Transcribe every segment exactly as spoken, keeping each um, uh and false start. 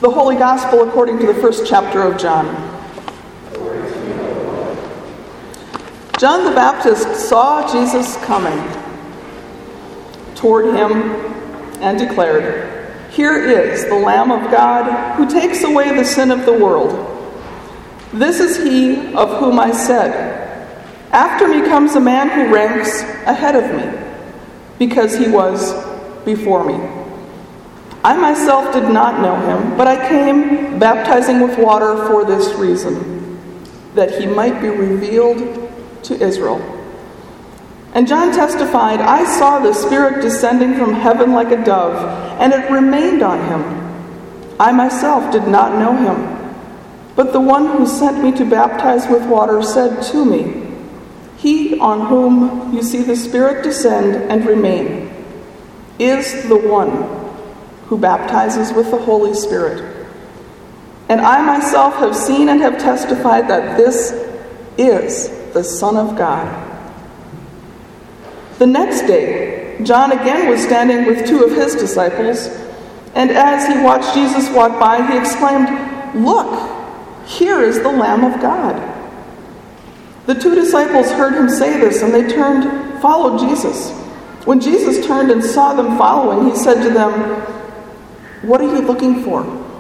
The Holy Gospel according to the first chapter of John. John the Baptist saw Jesus coming toward him and declared, "Here is the Lamb of God who takes away the sin of the world. This is he of whom I said, 'After me comes a man who ranks ahead of me, because he was before me.' I myself did not know him, but I came baptizing with water for this reason, that he might be revealed to Israel." And John testified, "I saw the Spirit descending from heaven like a dove, and it remained on him. I myself did not know him, but the one who sent me to baptize with water said to me, 'He on whom you see the Spirit descend and remain is the one who baptizes with the Holy Spirit.' And I myself have seen and have testified that this is the Son of God." The next day, John again was standing with two of his disciples, and as he watched Jesus walk by, he exclaimed, "Look, here is the Lamb of God." The two disciples heard him say this, and they turned, followed Jesus. When Jesus turned and saw them following, he said to them, "What are you looking for?"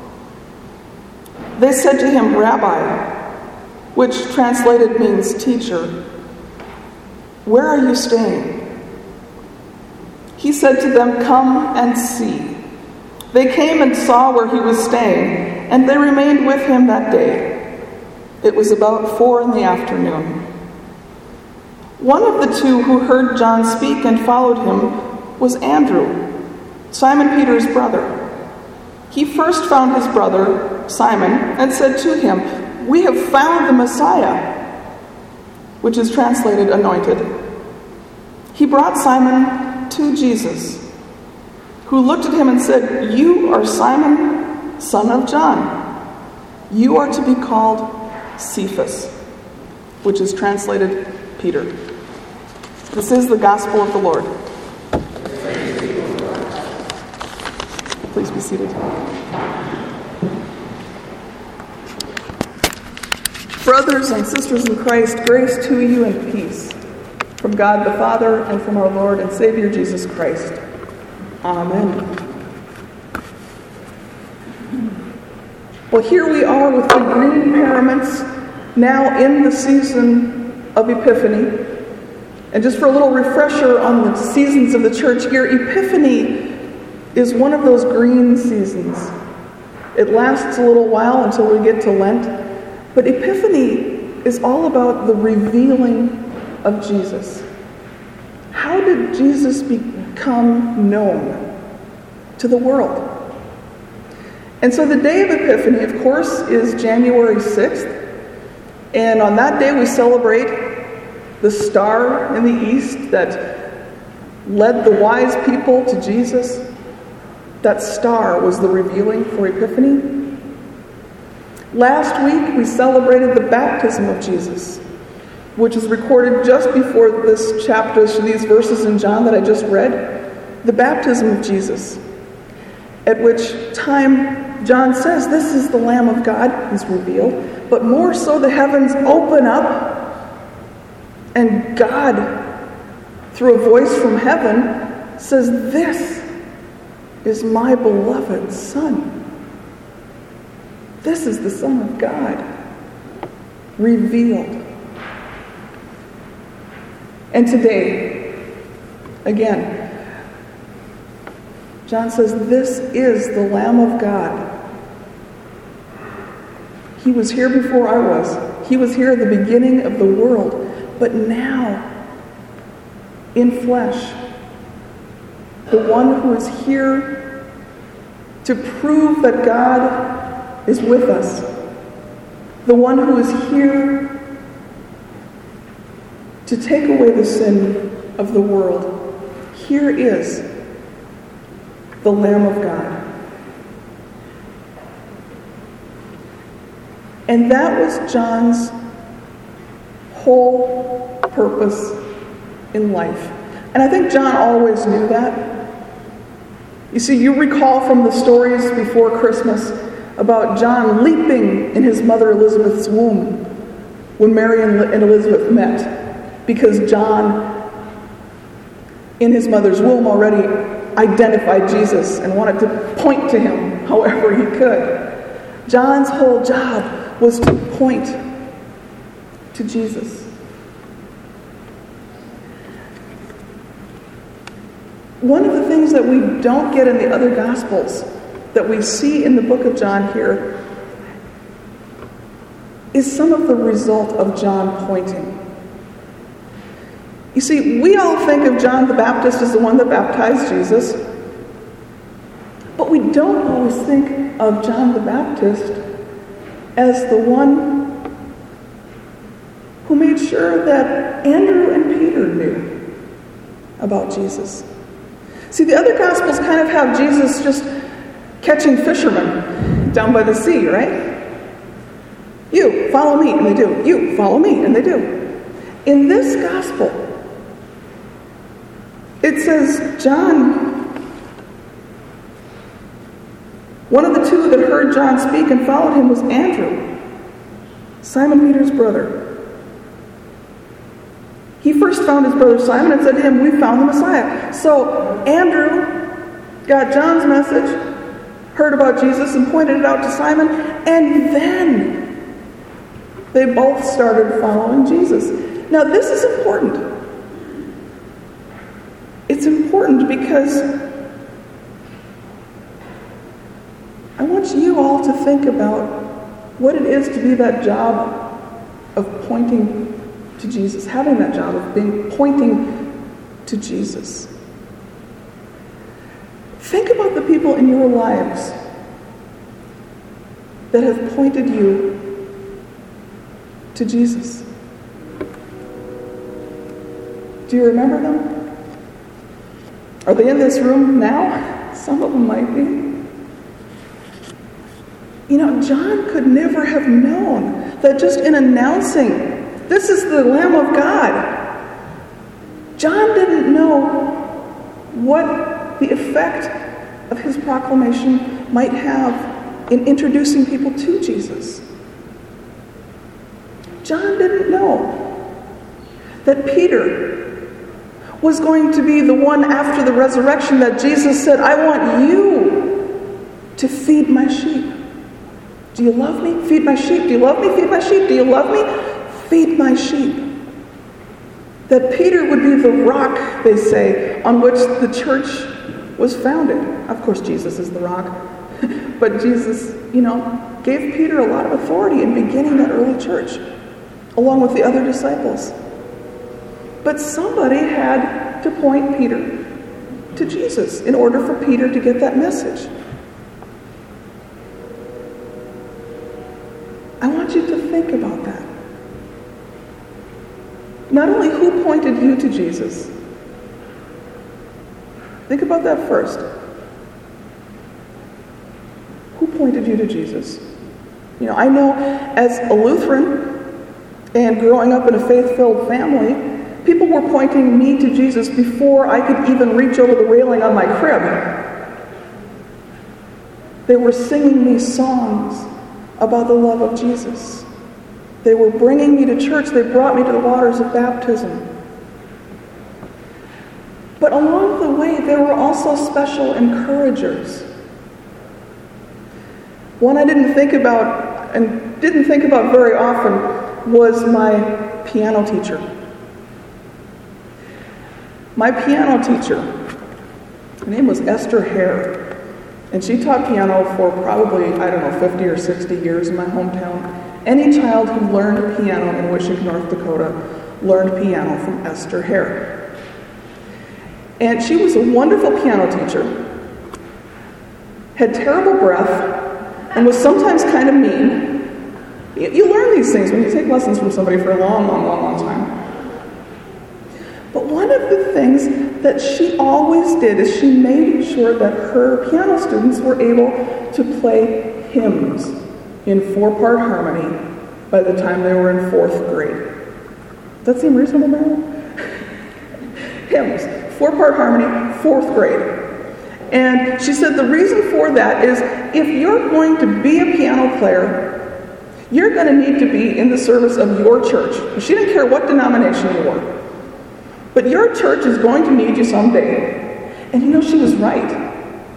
They said to him, "Rabbi," which translated means teacher, "where are you staying?" He said to them, "Come and see." They came and saw where he was staying, and they remained with him that day. It was about four in the afternoon. One of the two who heard John speak and followed him was Andrew, Simon Peter's brother. He first found his brother, Simon, and said to him, "We have found the Messiah," which is translated anointed. He brought Simon to Jesus, who looked at him and said, "You are Simon, son of John. You are to be called Cephas," which is translated Peter. This is the gospel of the Lord. Please be seated. Brothers and sisters in Christ, grace to you and peace from God the Father and from our Lord and Savior Jesus Christ. Amen. Well, here we are with the green paraments, now in the season of Epiphany. And just for a little refresher on the seasons of the church here, Epiphany is one of those green seasons. It lasts a little while until we get to Lent. But Epiphany is all about the revealing of Jesus. How did Jesus become known to the world? And so the day of Epiphany, of course, is January sixth. And on that day we celebrate the star in the east that led the wise people to Jesus. That star was the revealing for Epiphany. Last week we celebrated the baptism of Jesus, which is recorded just before this chapter, these verses in John that I just read. The baptism of Jesus, at which time John says, "This is the Lamb of God," he's revealed. But more so, the heavens open up, and God, through a voice from heaven, says, "This is my beloved Son." This is the Son of God, revealed. And today, again, John says, "This is the Lamb of God." He was here before I was. He was here at the beginning of the world. But now, in flesh, the one who is here to prove that God is with us, the one who is here to take away the sin of the world. Here is the Lamb of God. And that was John's whole purpose in life. And I think John always knew that. You see, you recall from the stories before Christmas about John leaping in his mother Elizabeth's womb when Mary and Elizabeth met, because John, in his mother's womb, already identified Jesus and wanted to point to him however he could. John's whole job was to point to Jesus. One of the things that we don't get in the other Gospels that we see in the book of John here is some of the result of John pointing. You see, we all think of John the Baptist as the one that baptized Jesus, but we don't always think of John the Baptist as the one who made sure that Andrew and Peter knew about Jesus. See, the other Gospels kind of have Jesus just catching fishermen down by the sea, right? You, follow me, and they do. You, follow me, and they do. In this Gospel, it says John, one of the two that heard John speak and followed him was Andrew, Simon Peter's brother. He first found his brother Simon and said to him, "We found the Messiah." So Andrew got John's message, heard about Jesus, and pointed it out to Simon, and then they both started following Jesus. Now this is important. It's important because I want you all to think about what it is to be that job of pointing to Jesus, having that job of being pointing to Jesus. Think about the people in your lives that have pointed you to Jesus. Do you remember them? Are they in this room now? Some of them might be. You know, John could never have known that just in announcing, "This is the Lamb of God," John didn't know what the effect of his proclamation might have in introducing people to Jesus. John didn't know that Peter was going to be the one after the resurrection that Jesus said, "I want you to feed my sheep. Do you love me? Feed my sheep. Do you love me? Feed my sheep. Do you love me? Feed my sheep." That Peter would be the rock, they say, on which the church was founded. Of course, Jesus is the rock. But Jesus, you know, gave Peter a lot of authority in beginning that early church, along with the other disciples. But somebody had to point Peter to Jesus in order for Peter to get that message. I want you to think about that. Not only who pointed you to Jesus. Think about that first. Who pointed you to Jesus? You know, I know as a Lutheran and growing up in a faith-filled family, people were pointing me to Jesus before I could even reach over the railing on my crib. They were singing me songs about the love of Jesus. They were bringing me to church. They brought me to the waters of baptism. But along the way, there were also special encouragers. One I didn't think about and didn't think about very often was my piano teacher. My piano teacher, her name was Esther Hare, and she taught piano for probably, I don't know, fifty or sixty years in my hometown. Any child who learned piano in Wishing, North Dakota, learned piano from Esther Hare. And she was a wonderful piano teacher, had terrible breath, and was sometimes kind of mean. You learn these things when you take lessons from somebody for a long, long, long, long time. But one of the things that she always did is she made sure that her piano students were able to play hymns in four-part harmony by the time they were in fourth grade. Does that seem reasonable, Marilyn? Hymns, four-part harmony, fourth grade. And she said the reason for that is if you're going to be a piano player, you're going to need to be in the service of your church. She didn't care what denomination you were. But your church is going to need you someday. And you know, she was right.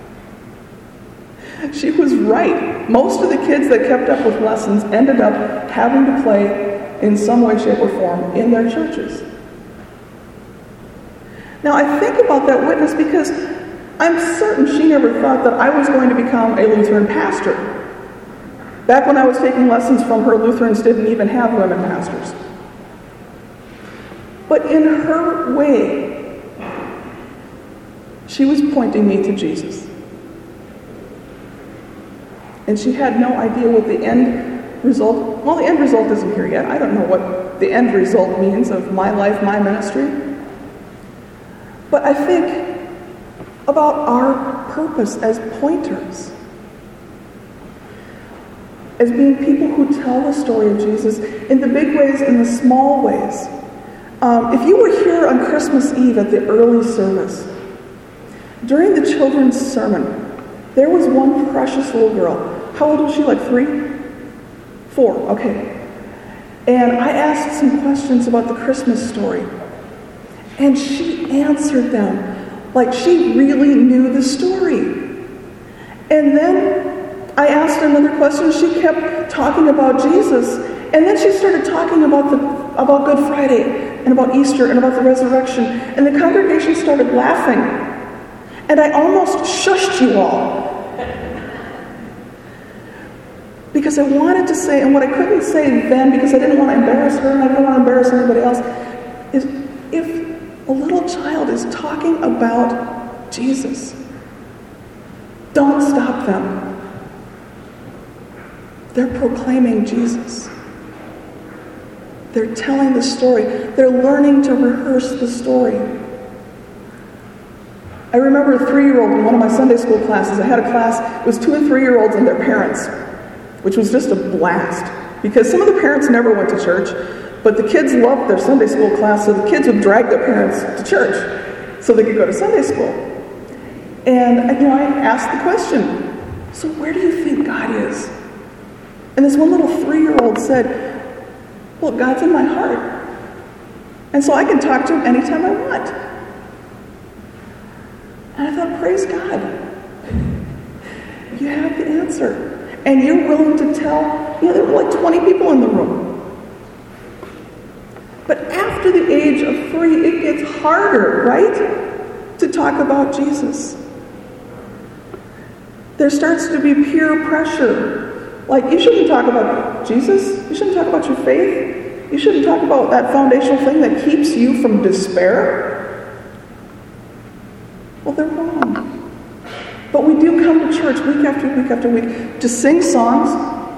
She was right. Most of the kids that kept up with lessons ended up having to play in some way, shape, or form in their churches. Now, I think about that witness because I'm certain she never thought that I was going to become a Lutheran pastor. Back when I was taking lessons from her, Lutherans didn't even have women pastors. But in her way, she was pointing me to Jesus. And she had no idea what the end result, well, the end result isn't here yet. I don't know what the end result means of my life, my ministry. But I think about our purpose as pointers, as being people who tell the story of Jesus in the big ways, in the small ways. Um, if you were here on Christmas Eve at the early service, during the children's sermon, there was one precious little girl. How old was she? Like three? Four, okay. And I asked some questions about the Christmas story. And she answered them like she really knew the story. And then I asked another question. She kept talking about Jesus. And then she started talking about the about Good Friday and about Easter and about the resurrection. And the congregation started laughing. And I almost shushed you all. Because I wanted to say, and what I couldn't say then, because I didn't want to embarrass her and I didn't want to embarrass anybody else, is if a little child is talking about Jesus, don't stop them. They're proclaiming Jesus. They're telling the story. They're learning to rehearse the story. I remember a three-year-old in one of my Sunday school classes. I had a class, it was two and three-year-olds and their parents, which was just a blast. Because some of the parents never went to church, but the kids loved their Sunday school class, so the kids would drag their parents to church so they could go to Sunday school. And you know, I asked the question, so where do you think God is? And this one little three-year-old said, well, God's in my heart. And so I can talk to him anytime I want. And I thought, praise God. You have the answer. And you're willing to tell, you know, there were like twenty people in the room. But after the age of three, it gets harder, right? To talk about Jesus. There starts to be peer pressure. Like, you shouldn't talk about Jesus. You shouldn't talk about your faith. You shouldn't talk about that foundational thing that keeps you from despair. Well, they're wrong. But we do come to church week after week after week to sing songs.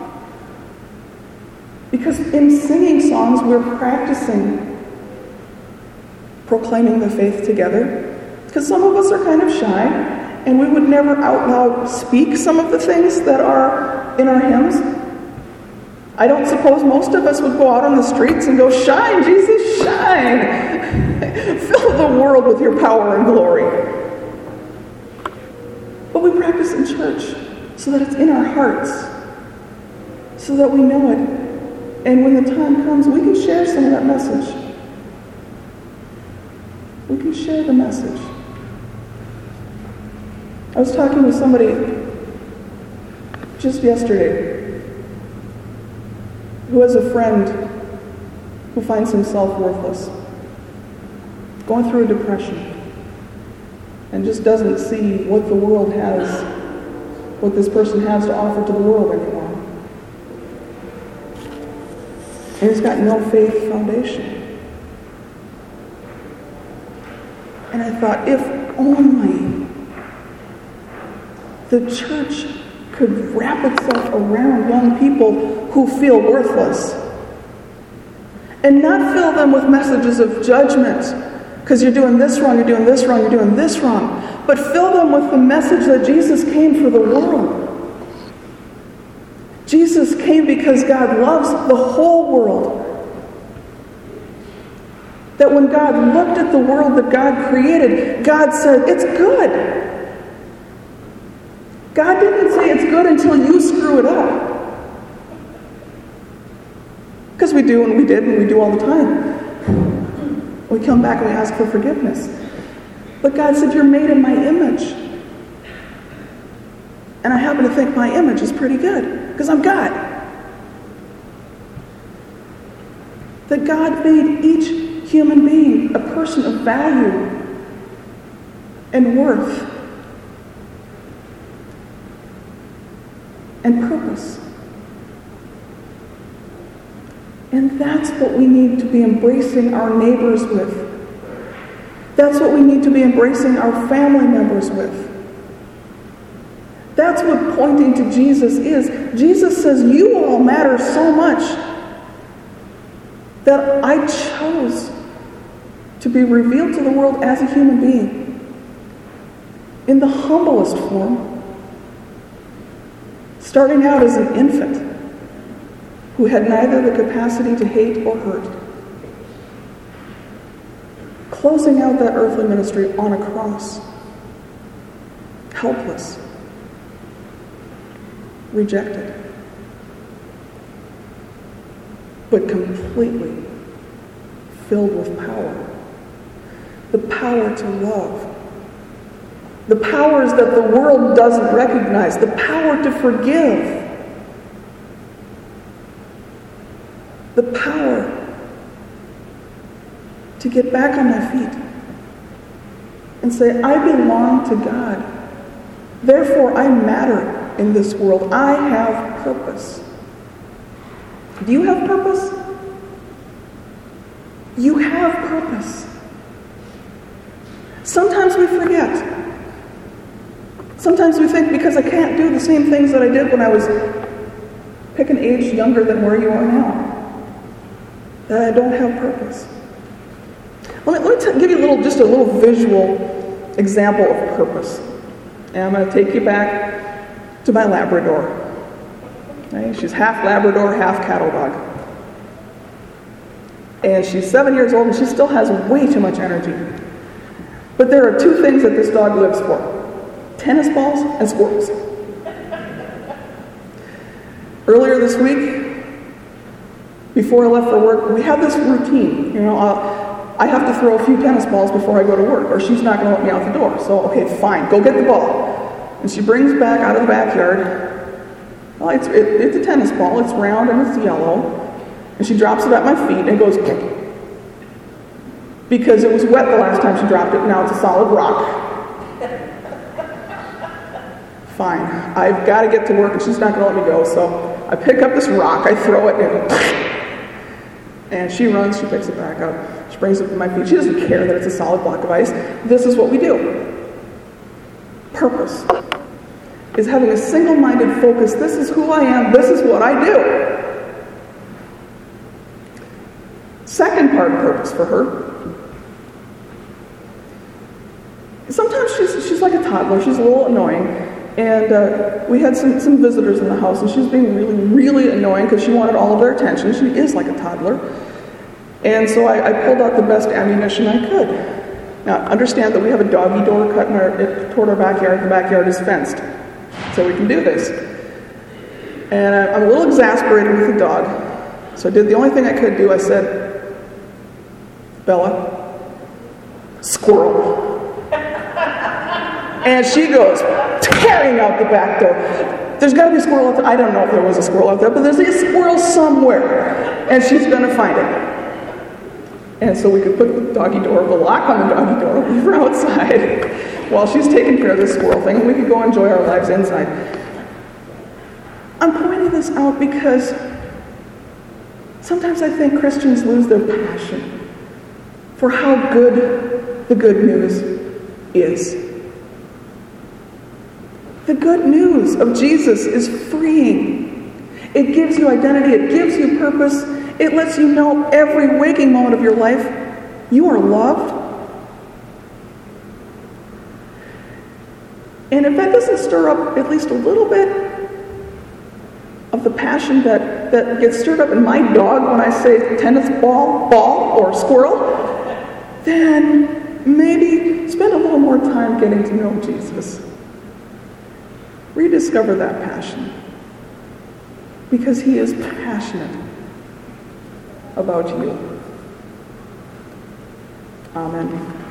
Because in singing songs, we're practicing proclaiming the faith together. Because some of us are kind of shy, and we would never out loud speak some of the things that are in our hymns. I don't suppose most of us would go out on the streets and go, shine, Jesus, shine. Fill the world with your power and glory. But we practice in church so that it's in our hearts, so that we know it. And when the time comes, we can share some of that message. We can share the message. I was talking with somebody just yesterday who has a friend who finds himself worthless, going through a depression, and just doesn't see what the world has, what this person has to offer to the world anymore. And he's got no faith foundation. And I thought, if only the church could wrap itself around young people who feel worthless and not fill them with messages of judgment because you're doing this wrong, you're doing this wrong, you're doing this wrong, but fill them with the message that Jesus came for the world. Jesus came because God loves the whole world. That when God looked at the world that God created, God said, it's good. God didn't say it's good until you screw it up. Because we do, and we did, and we do all the time. We come back and we ask for forgiveness. But God said, you're made in my image. And I happen to think my image is pretty good, because I'm God. That God made each human being a person of value and worth and purpose. And that's what we need to be embracing our neighbors with. That's what we need to be embracing our family members with. That's what pointing to Jesus is. Jesus says, you all matter so much that I chose to be revealed to the world as a human being in the humblest form, starting out as an infant who had neither the capacity to hate or hurt, closing out that earthly ministry on a cross, helpless, rejected, but completely filled with power. The power to love. The powers that the world doesn't recognize. The power to forgive. The power to get back on my feet and say, I belong to God. Therefore, I matter in this world. I have purpose. Do you have purpose? You have purpose. Sometimes we forget. Sometimes we think because I can't do the same things that I did when I was, pick an age younger than where you are now, that I don't have purpose. Let me, let me t- give you a little, just a little visual example of purpose. And I'm going to take you back to my Labrador. Okay? She's half Labrador, half cattle dog. And she's seven years old and she still has way too much energy. But there are two things that this dog lives for: tennis balls and squirrels. Earlier this week, before I left for work, we have this routine. You know, uh, I have to throw a few tennis balls before I go to work, or she's not going to let me out the door. So, okay, fine, go get the ball. And she brings back out of the backyard. Well, it's, it, it's a tennis ball. It's round and it's yellow. And she drops it at my feet and it goes click. Because it was wet the last time she dropped it. Now it's a solid rock. Fine. I've got to get to work and she's not going to let me go. So I pick up this rock. I throw it and And she runs, she picks it back up. She brings it to my feet. She doesn't care that it's a solid block of ice. This is what we do. Purpose is having a single-minded focus. This is who I am. This is what I do. Second part of purpose for her. Sometimes she's, she's like a toddler. She's a little annoying. And uh, we had some, some visitors in the house, and she was being really, really annoying because she wanted all of their attention. She is like a toddler. And so I, I pulled out the best ammunition I could. Now, understand that we have a doggy door cut in our, it, toward our backyard. The backyard is fenced, so we can do this. And I, I'm a little exasperated with the dog. So I did the only thing I could do. I said, Bella, squirrel. And she goes tearing out the back door. There's got to be a squirrel out there. I don't know if there was a squirrel out there, but there's a squirrel somewhere. And she's going to find it. And so we could put the doggy door, the lock on the doggy door, leave her outside while she's taking care of this squirrel thing, and we could go enjoy our lives inside. I'm pointing this out because sometimes I think Christians lose their passion for how good the good news is. The good news of Jesus is freeing. It gives you identity. It gives you purpose. It lets you know every waking moment of your life you are loved. And if that doesn't stir up at least a little bit of the passion that, that gets stirred up in my dog when I say tennis ball, ball, or squirrel, then maybe spend a little more time getting to know Jesus. Rediscover that passion, because he is passionate about you. Amen.